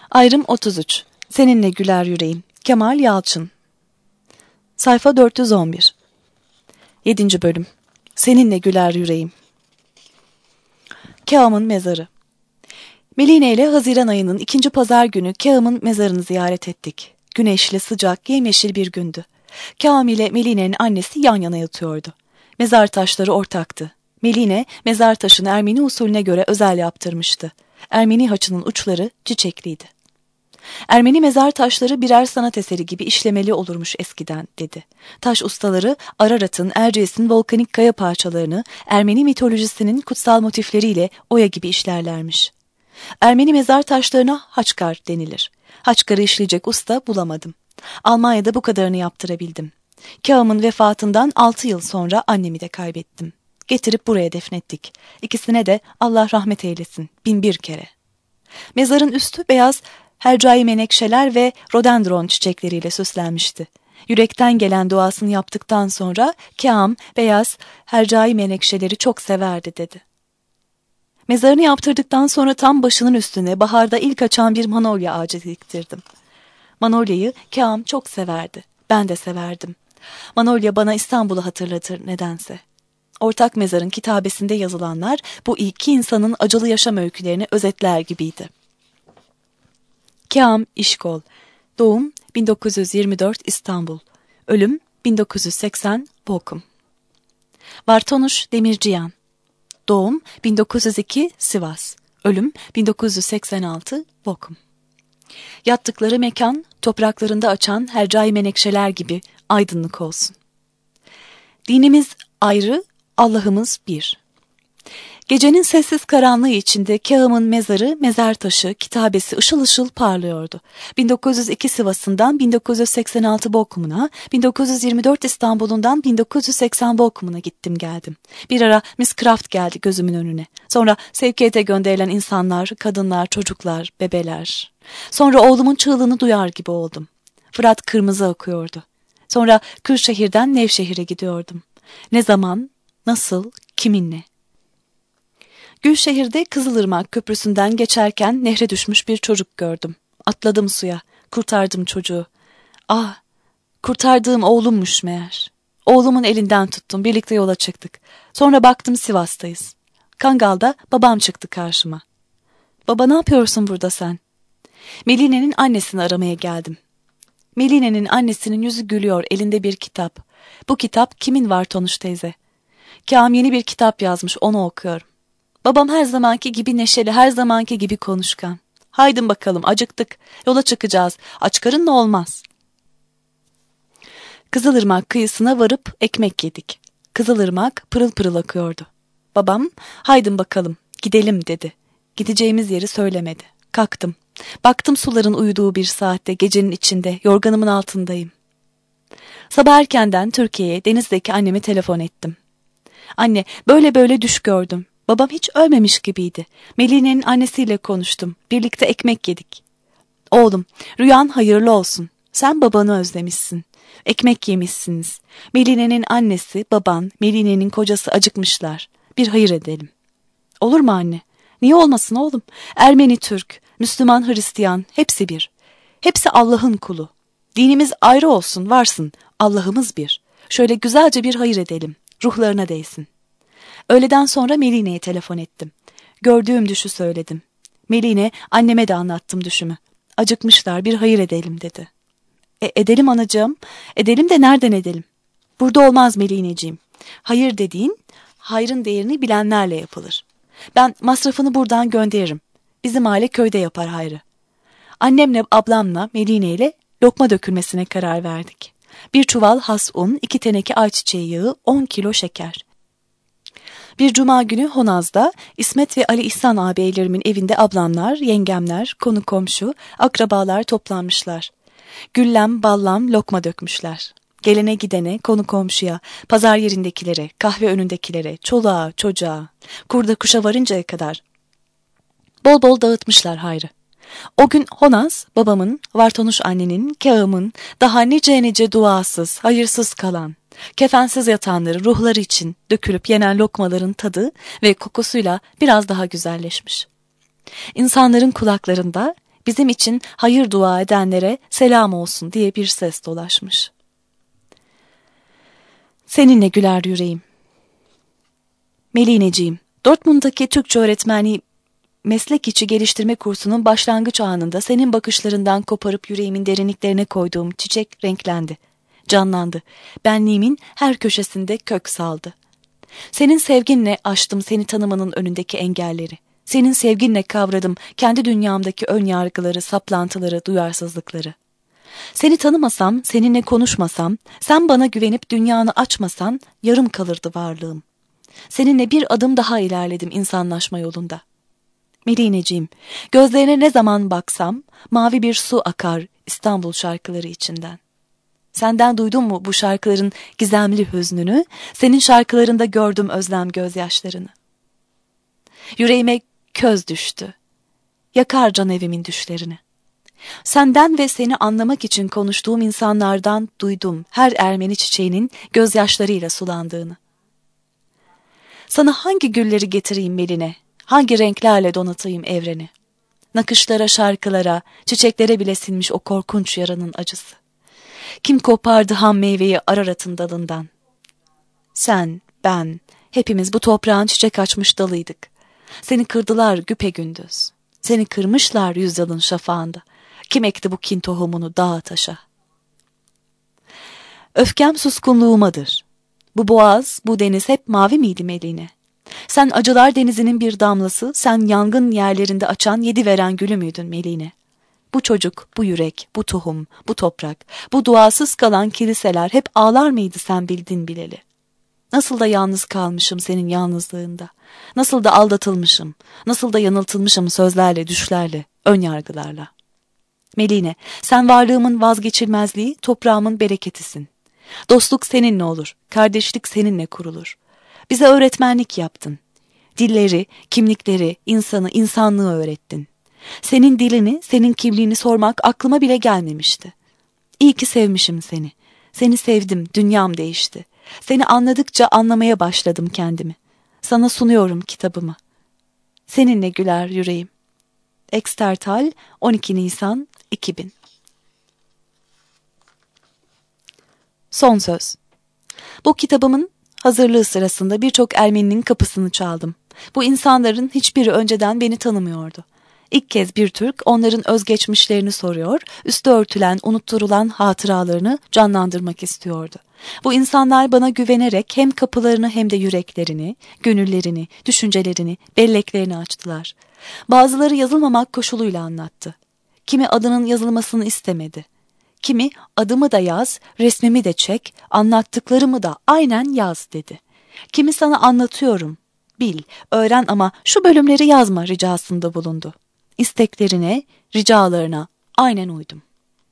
Ayrım 33. Seninle güler yüreğim. Kemal Yalçın. Sayfa 411. 7. bölüm. Seninle güler yüreğim. Kağım'ın mezarı. Meline ile Haziran ayının 2. pazar günü Kağım'ın mezarını ziyaret ettik. Güneşli, sıcak, yemyeşil bir gündü. Kağım ile Meline'nin annesi yan yana yatıyordu. Mezar taşları ortaktı. Meline, mezar taşını Ermeni usulüne göre özel yaptırmıştı. Ermeni haçının uçları çiçekliydi. Ermeni mezar taşları birer sanat eseri gibi işlemeli olurmuş eskiden, dedi. Taş ustaları Ararat'ın, Erciyes'in volkanik kaya parçalarını Ermeni mitolojisinin kutsal motifleriyle oya gibi işlerlermiş. Ermeni mezar taşlarına haçkar denilir. Haçkarı işleyecek usta bulamadım. Almanya'da bu kadarını yaptırabildim. Kağım'ın vefatından 6 yıl sonra annemi de kaybettim. Getirip buraya defnettik. İkisine de Allah rahmet eylesin 1001 kere. Mezarın üstü beyaz hercai menekşeler ve rodendron çiçekleriyle süslenmişti. Yürekten gelen duasını yaptıktan sonra Kağım beyaz hercai menekşeleri çok severdi, dedi. Mezarını yaptırdıktan sonra tam başının üstüne baharda ilk açan bir manolya ağacı diktirdim. Manolyayı Kağım çok severdi. Ben de severdim. Manolya bana İstanbul'u hatırlatır nedense. Ortak mezarın kitabesinde yazılanlar bu iki insanın acılı yaşam öykülerini özetler gibiydi. Kağım İşkol. Doğum 1924 İstanbul. Ölüm 1980 Bokum. Vartonuş Demirciyan. Doğum 1902 Sivas. Ölüm 1986 Bokum. Yattıkları mekan topraklarında açan hercai menekşeler gibi aydınlık olsun. Dinimiz ayrı, Allah'ımız bir. Gecenin sessiz karanlığı içinde Kağım'ın mezarı, mezar taşı, kitabesi ışıl ışıl parlıyordu. 1902 Sivas'ından 1986 Bokum'una, 1924 İstanbul'undan 1980 Bokum'una gittim geldim. Bir ara Miss Craft geldi gözümün önüne. Sonra sevkiyete gönderilen insanlar, kadınlar, çocuklar, bebeler. Sonra oğlumun çığlığını duyar gibi oldum. Fırat kırmızı akıyordu. Sonra Kırşehir'den Nevşehir'e gidiyordum. Ne zaman, nasıl, kiminle? Gülşehir'de Kızılırmak Köprüsü'nden geçerken nehre düşmüş bir çocuk gördüm. Atladım suya, kurtardım çocuğu. Ah, kurtardığım oğlummuş meğer. Oğlumun elinden tuttum, birlikte yola çıktık. Sonra baktım Sivas'tayız. Kangal'da babam çıktı karşıma. Baba, ne yapıyorsun burada sen? Meline'nin annesini aramaya geldim. Meline'nin annesinin yüzü gülüyor, elinde bir kitap. Bu kitap kimin Vartonuş teyze? Kağım yeni bir kitap yazmış, onu okuyorum. Babam her zamanki gibi neşeli, her zamanki gibi konuşkan. Haydin bakalım, acıktık. Yola çıkacağız. Aç karınla olmaz. Kızılırmak kıyısına varıp ekmek yedik. Kızılırmak pırıl pırıl akıyordu. Babam, haydin bakalım, gidelim, dedi. Gideceğimiz yeri söylemedi. Kalktım. Baktım suların uyuduğu bir saatte, gecenin içinde, yorganımın altındayım. Sabah erkenden Türkiye'ye, denizdeki anneme telefon ettim. Anne, böyle böyle düş gördüm. Babam hiç ölmemiş gibiydi. Meline'nin annesiyle konuştum. Birlikte ekmek yedik. Oğlum, rüyan hayırlı olsun. Sen babanı özlemişsin. Ekmek yemişsiniz. Meline'nin annesi, baban, Meline'nin kocası acıkmışlar. Bir hayır edelim. Olur mu anne? Niye olmasın oğlum? Ermeni, Türk, Müslüman, Hristiyan, hepsi bir. Hepsi Allah'ın kulu. Dinimiz ayrı olsun, varsın. Allah'ımız bir. Şöyle güzelce bir hayır edelim. Ruhlarına değsin. Öğleden sonra Meline'ye telefon ettim. Gördüğüm düşü söyledim. Meline, anneme de anlattım düşümü. Acıkmışlar, bir hayır edelim, dedi. Edelim anacığım. Edelim de nereden edelim? Burada olmaz Melineciğim. Hayır dediğin, hayrın değerini bilenlerle yapılır. Ben masrafını buradan gönderirim. Bizim aile köyde yapar hayrı. Annemle, ablamla, Meline ile lokma dökülmesine karar verdik. 1 çuval has un, 2 teneke ayçiçeği yağı, 10 kilo şeker. Bir cuma günü Honaz'da İsmet ve Ali İhsan ağabeylerimin evinde ablamlar, yengemler, konu komşu, akrabalar toplanmışlar. Güllem, ballam, lokma dökmüşler. Gelene gidene, konu komşuya, pazar yerindekilere, kahve önündekilere, çoluğa, çocuğa, kurda kuşa varıncaya kadar bol bol dağıtmışlar hayrı. O gün Honaz, babamın, Vartonuş annenin, Kağım'ın, daha nice duasız, hayırsız kalan, kefensiz yatanları ruhları için dökülüp yenen lokmaların tadı ve kokusuyla biraz daha güzelleşmiş. İnsanların kulaklarında Bizim için hayır dua edenlere selam olsun diye bir ses dolaşmış. Seninle güler yüreğim. Melineciğim, Dortmund'daki Türkçe öğretmenliği meslek içi geliştirme kursunun başlangıç anında senin bakışlarından koparıp yüreğimin derinliklerine koyduğum çiçek renklendi, canlandı. Benliğimin her köşesinde kök saldı. Senin sevginle aştım seni tanımanın önündeki engelleri. Senin sevginle kavradım kendi dünyamdaki ön yargıları, saplantıları, duyarsızlıkları. Seni tanımasam, seninle konuşmasam, sen bana güvenip dünyanı açmasan yarım kalırdı varlığım. Seninle bir adım daha ilerledim insanlaşma yolunda. Melineciğim, gözlerine ne zaman baksam mavi bir su akar İstanbul şarkıları içinden. Senden duydun mu bu şarkıların gizemli hüznünü, senin şarkılarında gördüm özlem gözyaşlarını. Yüreğime köz düştü, yakar can evimin düşlerini. Senden ve seni anlamak için konuştuğum insanlardan duydum her Ermeni çiçeğinin gözyaşlarıyla sulandığını. Sana hangi gülleri getireyim Meline, hangi renklerle donatayım evreni? Nakışlara, şarkılara, çiçeklere bile sinmiş o korkunç yaranın acısı. Kim kopardı ham meyveyi Ararat'ın dalından? Sen, ben, hepimiz bu toprağın çiçek açmış dalıydık. Seni kırdılar güpegündüz. Seni kırmışlar yüzyılın şafağında. Kim ekti bu kin tohumunu dağa taşa? Öfkem suskunluğumadır. Bu boğaz, bu deniz hep mavi miydi Meline? Sen acılar denizinin bir damlası, sen yangın yerlerinde açan yedi veren gülü müydün Meline? Bu çocuk, bu yürek, bu tohum, bu toprak, bu duasız kalan kiliseler hep ağlar mıydı sen bildin bileli? Nasıl da yalnız kalmışım senin yalnızlığında. Nasıl da aldatılmışım, nasıl da yanıltılmışım sözlerle, düşlerle, ön yargılarla. Meline, sen varlığımın vazgeçilmezliği, toprağımın bereketisin. Dostluk seninle olur, kardeşlik seninle kurulur. Bize öğretmenlik yaptın. Dilleri, kimlikleri, insanı, insanlığı öğrettin. Senin dilini, senin kimliğini sormak aklıma bile gelmemişti. İyi ki sevmişim seni. Seni sevdim, dünyam değişti. Seni anladıkça anlamaya başladım kendimi. Sana sunuyorum kitabımı. Seninle güler yüreğim. Ekstertal, 12 Nisan 2000. Son söz. Bu kitabımın hazırlığı sırasında birçok Ermeninin kapısını çaldım. Bu insanların hiçbiri önceden beni tanımıyordu. İlk kez bir Türk onların özgeçmişlerini soruyor, üstü örtülen, unutturulan hatıralarını canlandırmak istiyordu. Bu insanlar bana güvenerek hem kapılarını hem de yüreklerini, gönüllerini, düşüncelerini, belleklerini açtılar. Bazıları yazılmamak koşuluyla anlattı. Kimi adının yazılmasını istemedi. Kimi adımı da yaz, resmimi de çek, anlattıklarımı da aynen yaz dedi. Kimi sana anlatıyorum, bil, öğren ama şu bölümleri yazma ricasında bulundu. İsteklerine, ricalarına aynen uydum.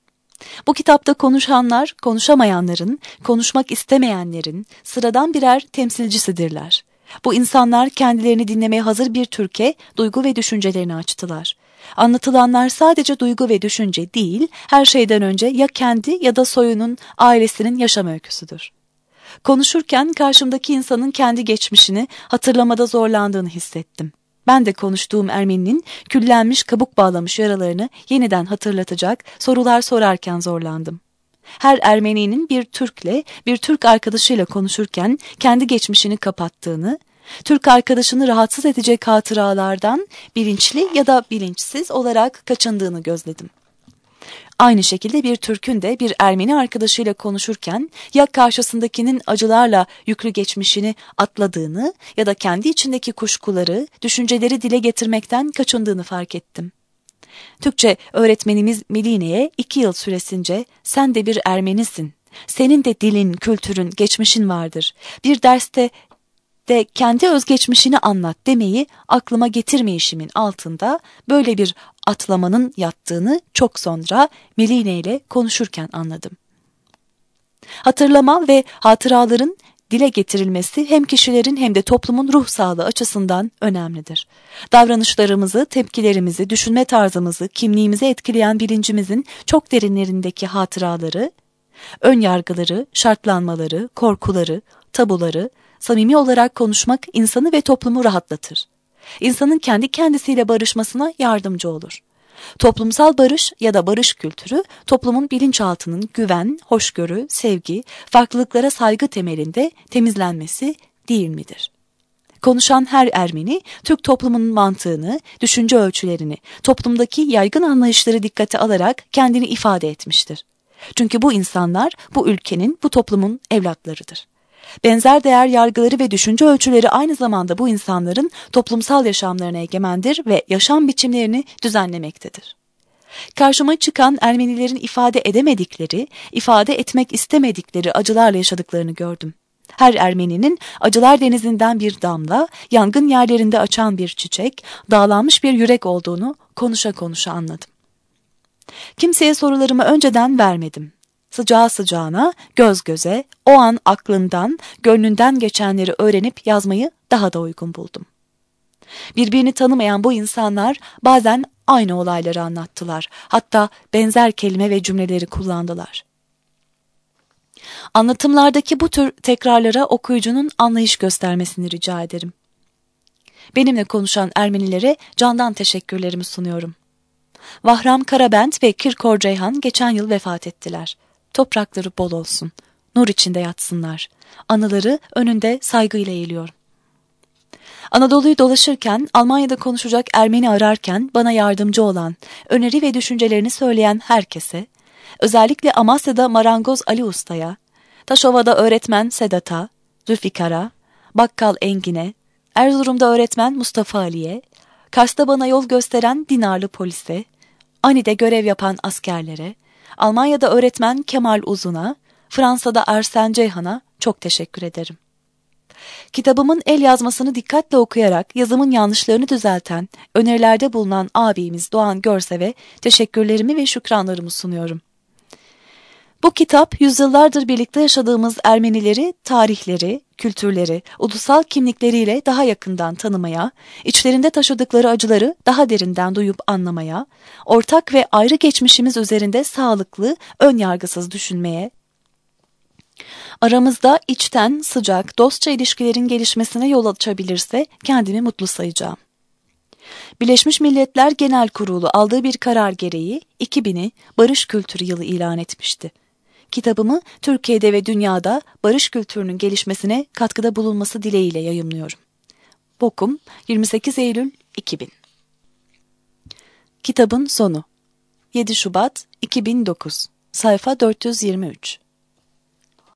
Bu kitapta konuşanlar, konuşamayanların, konuşmak istemeyenlerin sıradan birer temsilcisidirler. Bu insanlar kendilerini dinlemeye hazır bir Türk'e duygu ve düşüncelerini açtılar. Anlatılanlar sadece duygu ve düşünce değil, her şeyden önce ya kendi ya da soyunun, ailesinin yaşam öyküsüdür. Konuşurken karşımdaki insanın kendi geçmişini hatırlamada zorlandığını hissettim. Ben de konuştuğum Ermeninin küllenmiş, kabuk bağlamış yaralarını yeniden hatırlatacak sorular sorarken zorlandım. Her Ermeninin bir Türk'le, bir Türk arkadaşıyla konuşurken kendi geçmişini kapattığını, Türk arkadaşını rahatsız edecek hatıralardan bilinçli ya da bilinçsiz olarak kaçındığını gözledim. Aynı şekilde bir Türk'ün de bir Ermeni arkadaşıyla konuşurken ya karşısındakinin acılarla yüklü geçmişini atladığını ya da kendi içindeki kuşkuları, düşünceleri dile getirmekten kaçındığını fark ettim. Türkçe öğretmenimiz Meline'ye 2 yıl süresince sen de bir Ermenisin, senin de dilin, kültürün, geçmişin vardır. Bir derste de kendi özgeçmişini anlat demeyi aklıma getirmeyişimin altında böyle bir atlamanın yattığını çok sonra Meline ile konuşurken anladım. Hatırlama ve hatıraların dile getirilmesi hem kişilerin hem de toplumun ruh sağlığı açısından önemlidir. Davranışlarımızı, tepkilerimizi, düşünme tarzımızı, kimliğimizi etkileyen bilincimizin çok derinlerindeki hatıraları, ön yargıları, şartlanmaları, korkuları, tabuları, samimi olarak konuşmak insanı ve toplumu rahatlatır. İnsanın kendi kendisiyle barışmasına yardımcı olur. Toplumsal barış ya da barış kültürü, toplumun bilinçaltının güven, hoşgörü, sevgi, farklılıklara saygı temelinde temizlenmesi değil midir? Konuşan her Ermeni, Türk toplumunun mantığını, düşünce ölçülerini, toplumdaki yaygın anlayışları dikkate alarak kendini ifade etmiştir. Çünkü bu insanlar, bu ülkenin, bu toplumun evlatlarıdır. Benzer değer yargıları ve düşünce ölçüleri aynı zamanda bu insanların toplumsal yaşamlarına egemendir ve yaşam biçimlerini düzenlemektedir. Karşıma çıkan Ermenilerin ifade edemedikleri, ifade etmek istemedikleri acılarla yaşadıklarını gördüm. Her Ermeninin acılar denizinden bir damla, yangın yerlerinde açan bir çiçek, dağlanmış bir yürek olduğunu konuşa konuşa anladım. Kimseye sorularımı önceden vermedim. Sıcağı sıcağına, göz göze, o an aklından, gönlünden geçenleri öğrenip yazmayı daha da uygun buldum. Birbirini tanımayan bu insanlar bazen aynı olayları anlattılar. Hatta benzer kelime ve cümleleri kullandılar. Anlatımlardaki bu tür tekrarlara okuyucunun anlayış göstermesini rica ederim. Benimle konuşan Ermenilere candan teşekkürlerimi sunuyorum. Vahram Karabent ve Kirkor Ceyhan geçen yıl vefat ettiler. Toprakları bol olsun. Nur içinde yatsınlar. Anıları önünde saygıyla eğiliyorum. Anadolu'yu dolaşırken, Almanya'da konuşacak Ermeni ararken bana yardımcı olan, öneri ve düşüncelerini söyleyen herkese, özellikle Amasya'da marangoz Ali Usta'ya, Taşova'da öğretmen Sedat'a, Zülfikar'a, Bakkal Engin'e, Erzurum'da öğretmen Mustafa Ali'ye, Kars'ta bana yol gösteren Dinarlı polise, Ani'de görev yapan askerlere, Almanya'da öğretmen Kemal Uzun'a, Fransa'da Arsen Ceyhan'a çok teşekkür ederim. Kitabımın el yazmasını dikkatle okuyarak yazımın yanlışlarını düzelten, önerilerde bulunan abimiz Doğan Görsev'e teşekkürlerimi ve şükranlarımı sunuyorum. Bu kitap yüzyıllardır birlikte yaşadığımız Ermenileri, tarihleri, kültürleri, ulusal kimlikleriyle daha yakından tanımaya, içlerinde taşıdıkları acıları daha derinden duyup anlamaya, ortak ve ayrı geçmişimiz üzerinde sağlıklı, önyargısız düşünmeye, aramızda içten, sıcak, dostça ilişkilerin gelişmesine yol açabilirse kendimi mutlu sayacağım. Birleşmiş Milletler Genel Kurulu aldığı bir karar gereği 2000'i Barış Kültürü Yılı ilan etmişti. Kitabımı Türkiye'de ve dünyada barış kültürünün gelişmesine katkıda bulunması dileğiyle yayımlıyorum. Bokum 28 Eylül 2000. Kitabın sonu 7 Şubat 2009 sayfa 423.